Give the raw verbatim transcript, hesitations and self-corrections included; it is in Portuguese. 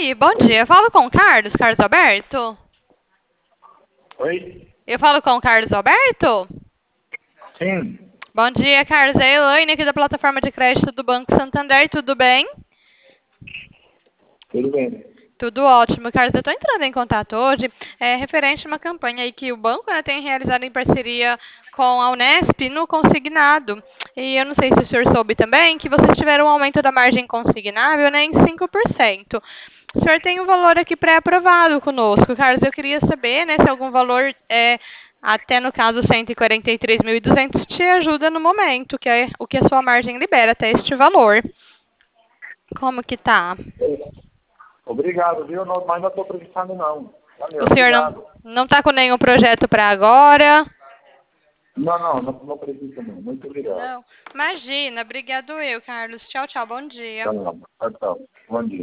Oi, bom dia. Eu falo com o Carlos, Carlos Alberto? Oi? Eu falo com o Carlos Alberto? Sim, Bom dia, Carlos. É a Elaine aqui da plataforma de crédito do Banco Santander. Tudo bem? tudo bem. Tudo ótimo, Carlos. Eu estou entrando em contato hoje, é, referente a uma campanha aí que o banco, né, tem realizado em parceria com a Unesp no consignado. E eu não sei se o senhor soube também que vocês tiveram um aumento da margem consignável, né, em cinco por cento. O senhor tem um valor aqui pré-aprovado conosco, Carlos. Eu queria saber, né, se algum valor, é, até no caso cento e quarenta e três mil e duzentos, te ajuda no momento, que é o que a sua margem libera até este valor. Como que tá? Obrigado, viu? Não, mas não estou precisando, não. Valeu, O senhor não obrigado. não está com nenhum projeto para agora? Não, não, não, não preciso, não. Muito obrigado. Não. Imagina, obrigado eu, Carlos. Tchau, tchau, bom dia. Tá bom. Tchau, tchau. Bom dia.